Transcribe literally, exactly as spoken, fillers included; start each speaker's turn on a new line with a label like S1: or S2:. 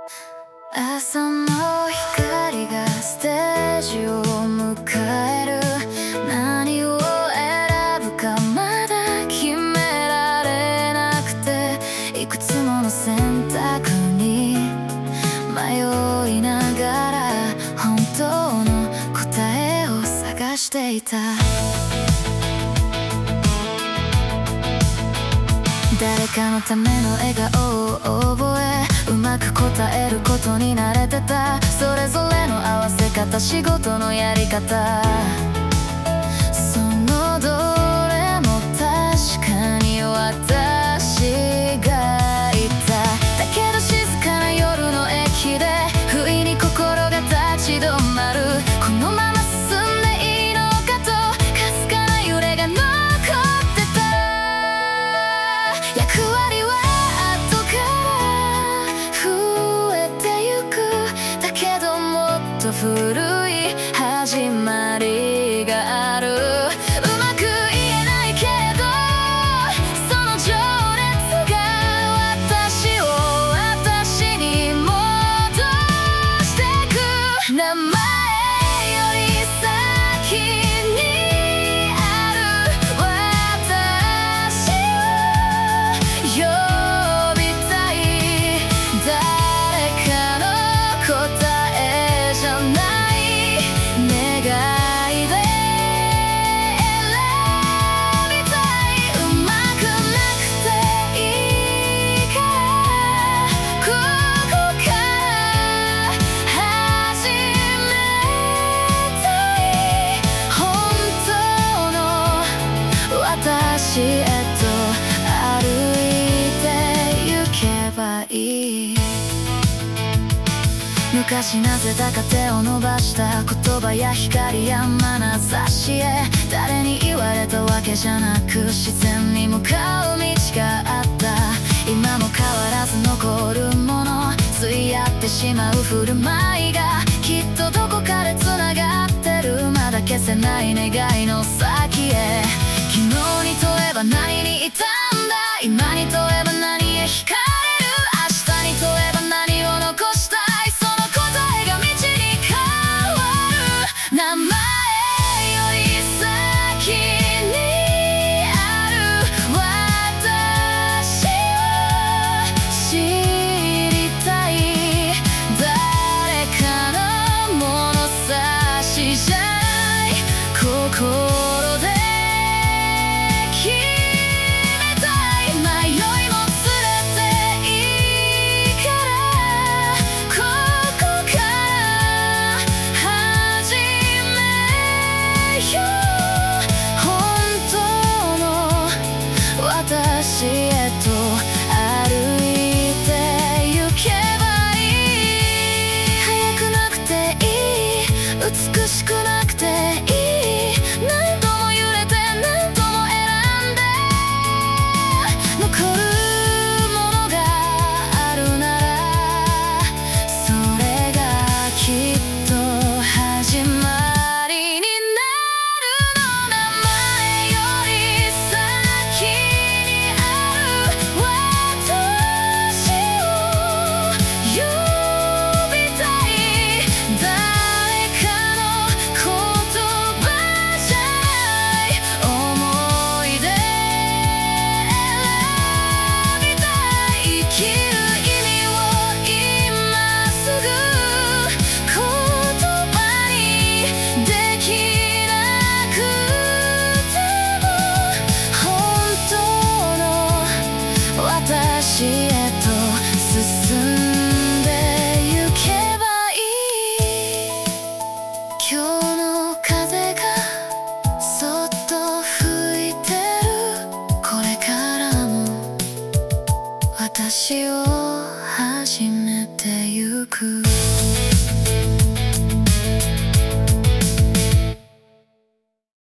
S1: 朝の光がステージを迎える。何を選ぶかまだ決められなくて、いくつもの選択に迷いながら本当の答えを探していた。誰かのための笑顔を覚え、うまく答えることに慣れてた。それぞれの合わせ方、仕事のやり方、そのどれも確かに私がいた。だけど静かな夜の駅で不意に心が立ち止まる。このまま進んでいいのかと、かすかな揺れが残ってた。役割は後から増えてゆく。だけどもっと古い始まりがある。うまく言えないけどその情熱が私を私に戻してく。名前より先にある私を呼びたい。誰かの答えじゃない願いで選びたい。うまくなくていいからここから始めたい。本当の私へと歩いて行けばいい。昔なぜだか手を伸ばした言葉や光や眼差しへ、誰に言われたわけじゃなく自然に向かう道があった。今も変わらず残るもの、つい合ってしまう振る舞いがきっとどこかでつながってる。まだ消せない願いの先へ。昨日に問えば何にいたんだ、今に問えば何へ惹かれる、明日に問えば何を残したい、その答えが道に変わる。名前より先にある私を知りたい。誰かの物差しじゃない心で決めたい。迷いも連れていいからここから始めよう。本当の私へと歩いて行けばいい。速くなくていい、美しくなくていい、何度も揺れて何度も選んで残るものがあるなら、それがきっと始まりになるの。名前より先にある私を呼びたい。誰かの言葉じゃない思い出選びたい。生きる意味を今すぐ言葉にできなくても、本当の私へと進んで行けばいい。今日の風がそっと吹いてる。これからも私を始めてゆく。